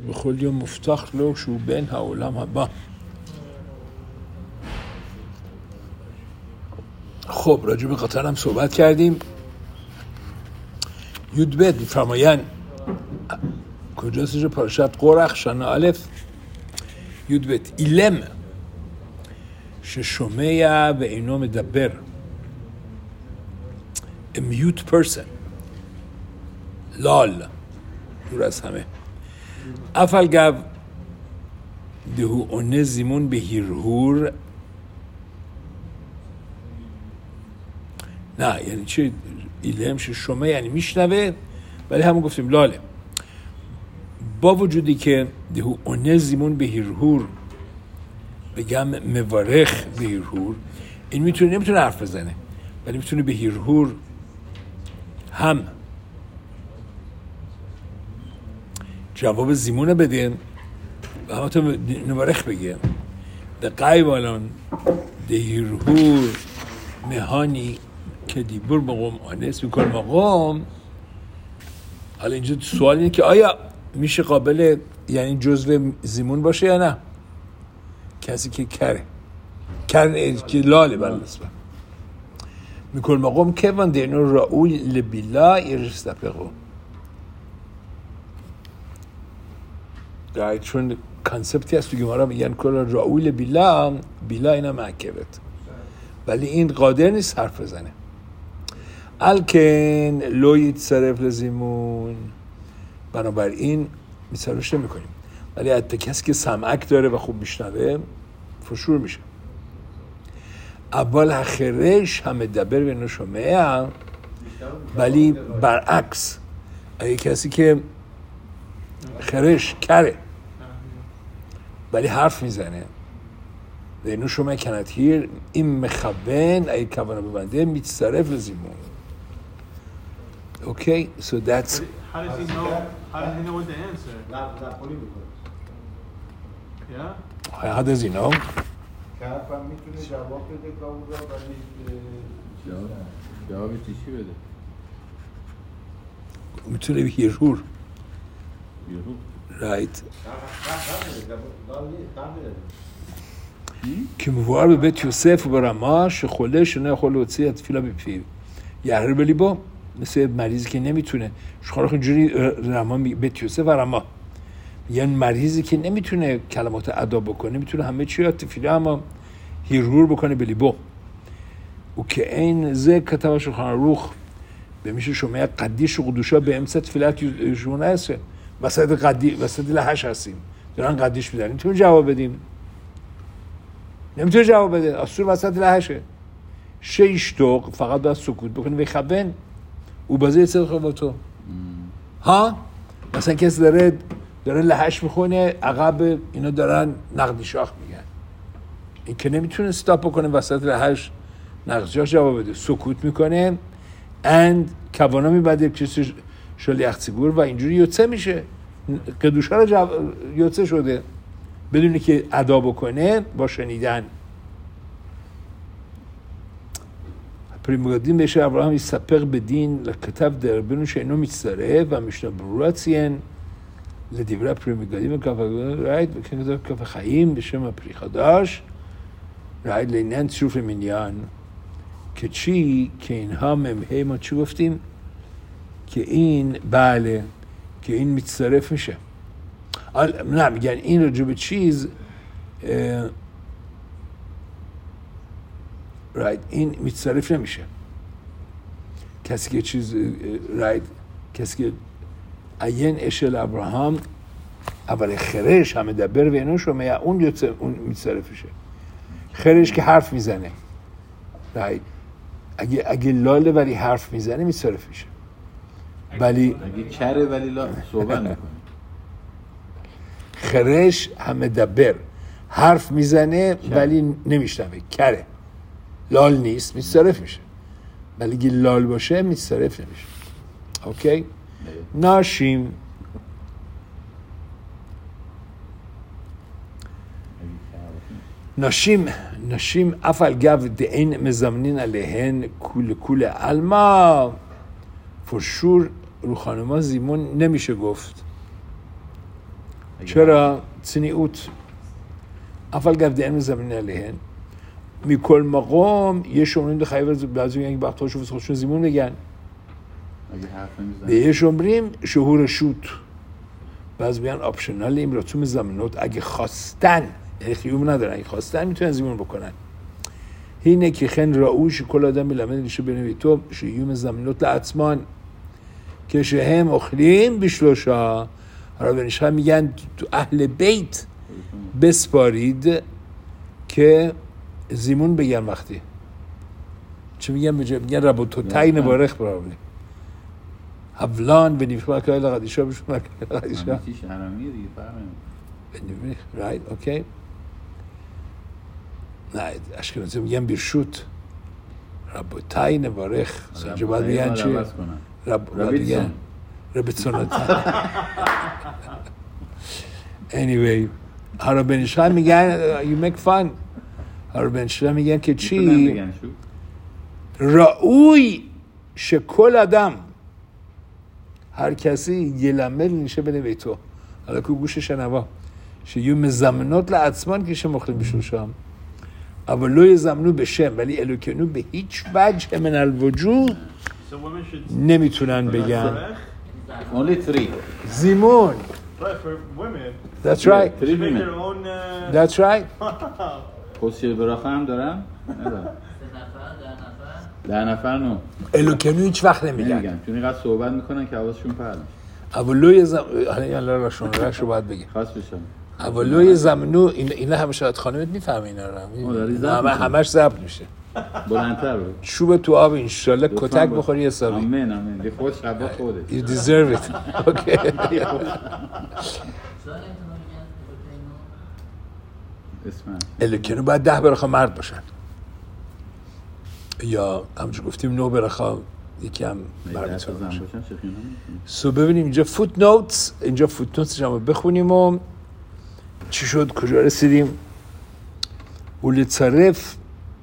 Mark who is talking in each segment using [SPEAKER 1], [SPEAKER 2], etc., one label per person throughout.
[SPEAKER 1] بخول یوم مفتخ لو شو بین هاولم هبا. خب راجع به قطر هم صحبت کردیم. یودبت فرمایند کجاست جو پارشت قرخ شنا الف یودبت ایلم ششمه و اینو مدبر a mute person لال دور از همه افل گو دهو اونه زیمون به هیرهور. نه یعنی چه ایلم ششمه یعنی میشنوه ولی همون گفتیم لاله. با وجودی که دهو اونه زیمون به هیرهور بگم مبارخ به هیرهور، این نمیتونه حرف بزنه ولی میتونه به هیرهور هم جواب زیمونه بده و همه تا مبارخ بگه ده قیبالان ده هیرهور مهانی که دیبور مقام آنست میکن مقام. حالا اینجا سوال اینه که آیا میشه قابل یعنی جزو زیمون باشه یا نه؟ کسی که کره که لاله بلنسبه میکن مقام که وان دینو راوی لبیلا ایرستپقو دارید چون کانسپتی هست تو گمارا میگن کل راوی لبیلا بیلا اینا معکبت ولی این قادر نیست حرف بزنه. الکن لویت صرف لزیمون بنابراین میصرفش نمی کنیم ولی حتی کسی که سمعک داره و خوب میشنوه فشور میشه. اول خرش همه دبر به نشمه ولی برعکس اگه کسی که خرش کره ولی حرف میزنه به نشمه کنت هیر این مخبن اگه کوانا ببنده میتصرف لزیمون. Okay, so that's
[SPEAKER 2] how does he know what to answer? Yeah?
[SPEAKER 1] how does he know?
[SPEAKER 3] حرفم میتونه جواب بده کاملا ولی
[SPEAKER 4] جوابی چی بده؟
[SPEAKER 1] میتونه به هیرهور right که موار به بیت یوسف و برماش خله شنه خله وطیه تفیلا بپیو یهر بلی با مثل مریضی که نمیتونه شخارخ اینجوری رمان بیت یوسف و رما یعنی مریضی که نمیتونه کلمات ادا بکنه نمیتونه همه چی را تفیلا اما هیرهور بکنه بلی با و که این زه کتاب شخان روخ به میشه شما قدیش و قدوشا به امسط فیلت جونه هسته وسط لحش هستیم دارن قدیش میدن نمیتونه جواب بدیم نمیتونه جواب بده اصور وسط لحشه شیشتوق فقط باید سکوت بکنه و خبن او بازه صدقه با تو ها مثلا کسی داره لحش میخونه عقب اینا دارن نقدی شاخ میگن این که نمیتونه استاپ بکنه وسط لحش نقدی شاخ جواب بده سکوت میکنه اند کوانا میبده کسی شلی اختیگور و اینجوری یوتسه میشه قدوشه رو یوتسه شده بدونی که ادا بکنه با شنیدن. پریمگادین بشه ابراهام یسپق بدین لکتب در بینو شینو میتساره و میشنه بروراتین لدیبره پریمگادین رایت بکنه کف خییم بشه ما پریخاداش رایت لینن تشوف مینیان که چی که اینها ممهی ما چی گفتیم که این بله که این میتصرف میشه نه میگن این رجوع به چیز این میتصرف نمیشه کسی که چیز کسی که عین اشل ابراهام اول خرش همه دبر و اینو شما اون میتصرف میشه خرش که حرف میزنه اگه لاله ولی حرف میزنه میتصرف میشه ولی
[SPEAKER 4] اگه کره ولی صحبت میکنه
[SPEAKER 1] خرش همه دبر حرف میزنه ولی نمیشنوه کره لال نیست میتصرف میشه ولی اگه لال باشه میتصرف نمیشه. اوکی ناشیم ناشیم افل گو دین مزامنین علیهن کول علما فرشور رو خانما زیمون نمیشه گفت چرا؟ צניעות. אבל גבדיהם מזמנים עליהן. מכל מקום, יש אומרים לחייב, בעצם میگن وقتها شو خودشون زیمون بگن. ויש אומרים שהוא רשות. بعض میگن آپشنال این را تو مزمنات اگه خواستن، یعنی خیوم ندارن، اگه خواستن میتونن زیمون بکنن. اینه که خن راوی שכל אדם מלמד אישה בנביתו שיהיו מזמנות לעצמן כשהם אוכלים בשלושה. הרב נשחה میگن تو اهل بیت بسپارید که زیمون بگن وقتی چه میگن ربوتوتای نبارخ براولی حولان بنیفخ مکای لغدیشا بشون مکای لغدیشا
[SPEAKER 4] همیتیش حرامیه دیگه
[SPEAKER 1] بنیفخ رایت اوکی نه اشکنازی میگن برشوت ربوتای نبارخ سنجا باید میگن چی؟ ربیتسون ربیتسونتا anyway هر بنیشا میگن you make fun هر بنیشا میگن که چی؟ راوی شکل آدم هر کسی یه لمه نیشه بده بیتو حالا که گوش شنوا شیو مزمنات لعصمان که مخلیم بشوشم اولوی زمنو بشم ولی الوکنو به هیچ وجه من الوجود نمیتونن بگن
[SPEAKER 4] only 3
[SPEAKER 1] زیمون
[SPEAKER 2] Right, for women.
[SPEAKER 1] That's right.
[SPEAKER 2] They make their own.
[SPEAKER 1] That's right.
[SPEAKER 4] قصیل براخه هم دارم؟ ندارم 10 نفر نو
[SPEAKER 1] الوکنو هیچ وقت نمیگن
[SPEAKER 4] نمیگن چون اینقدر صحبت میکنن که حواسشون پرت میشه
[SPEAKER 1] اولوی زمنو حالا این الله راشون رو باید بگی
[SPEAKER 4] خاص بشم
[SPEAKER 1] اولوی زمنو اینا همه شاید خانمت میفهمه اینا رو همش ضبط میشه
[SPEAKER 4] بلندتر بود
[SPEAKER 1] چوب تو آب انشالله کتک بخوری حسابی
[SPEAKER 4] آمین آمین دی خود شبا خوده
[SPEAKER 1] You deserve it okay
[SPEAKER 4] اسمش
[SPEAKER 1] الکنو باید 10 برخا مرد باشن یا همچون گفتیم 9 برخا یکی هم مرد میتونه باشه سو ببینیم اینجا فوت نوتس اینجا فوت نوتس رو بخونیم و چی شد کجا رسیدیم ولتصرف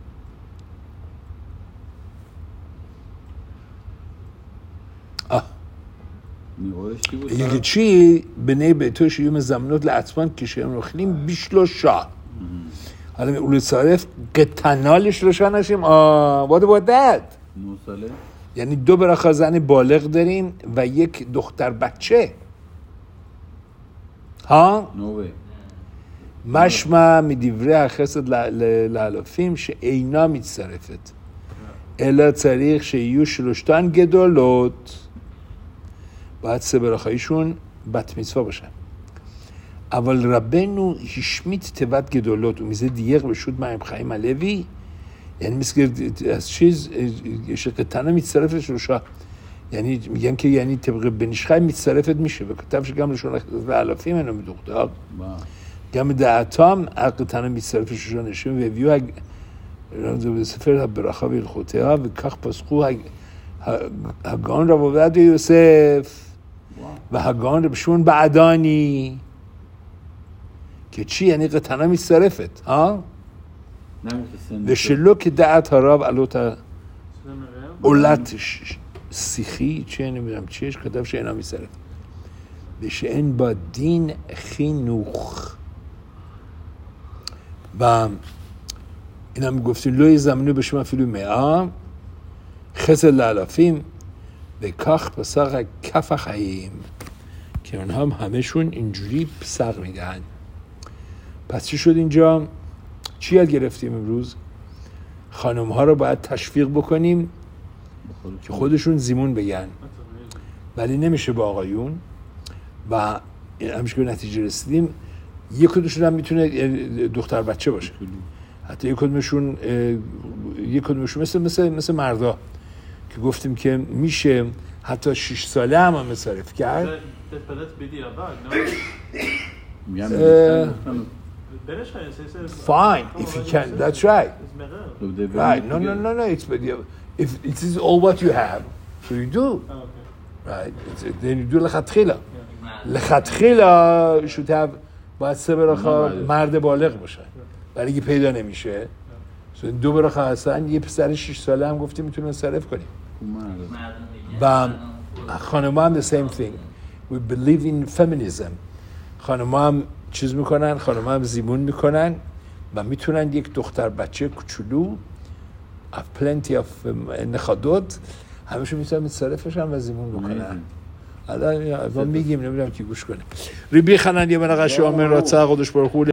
[SPEAKER 1] یکی چی بنی بیتو شیوم زمنات لعطمان کشیم رخلیم بیشلوشا حالا ولتصرف قطنالش روشا نشیم what about that
[SPEAKER 4] 9 ساله
[SPEAKER 1] یعنی 2 برخا زن بالغ داریم و یک دختر بچه ها
[SPEAKER 4] نوه
[SPEAKER 1] משמע מדברי החסד לאלופים שאינה מצטרפת אלא צריך שיהיו 3 גדולות باید 3 برخایشون בת מצווה باشن אבל רבנו השמיט תיבת גדולות ומזה דייק בשו"ת מים חיים הלוי یعنی مثل از چیز قطعه מצטرفת 3 یعنی میگن که یعنی طبق بنیشخای מצטرفت میشه و کتابش גם לשון לאלופים אינו מדוקדק גם דעתם הקטנה מצטרפת 3 נשים והביאו זה בספר הברכה והלכותיה וכך פסחו הגאון רב עובדיה יוסף והגאון רב שמעון בעדני که چی یعنی قطعه מצטرفت ושלא כדעת הרב עלות עולת שיחי چه نمیدونم چیش כתב שאינה מצטרפת ושאין בה דין חינוך و این هم گفتیم לא יזמנו בשם אפילו 100 חסד לאלפים וכך פסח כף החיים که اونها هم همشون اینجوری پسق میدن پس چی شد اینجا چی یاد گرفتیم امروز خانم ها رو باید تشویق بکنیم که خودشون زیمون بگن ولی نمیشه با آقایون و همیشه که نتیجه رسیدیم یک کدومشون هم میتونه دختر بچه باشه حتی یک کدومشون مثل مردا که گفتیم که میشه حتی 6 ساله هم مصرف کرد fine if you can that's right right no if it is all what you have so you do right then you do لخدخیلا should have باید 3 برخا مرد بالغ باشه ولی اگه پیدا نمیشه 2 برخا هستن یه پسر 6 ساله هم گفتیم میتونیم صرف کنیم و خانم هم the same thing we believe in feminism خانم‌ها هم چیز میکنن، خانم‌ها هم زیمون میکنن و میتونن یک دختر بچه کوچولو plenty of نخادود همشون میتونن متصرفش هم و زیمون بکنن. الان ما میگیم نمیدونم کی گوش کنه. ریبی خنن یه منقشه آمن را قدش برخول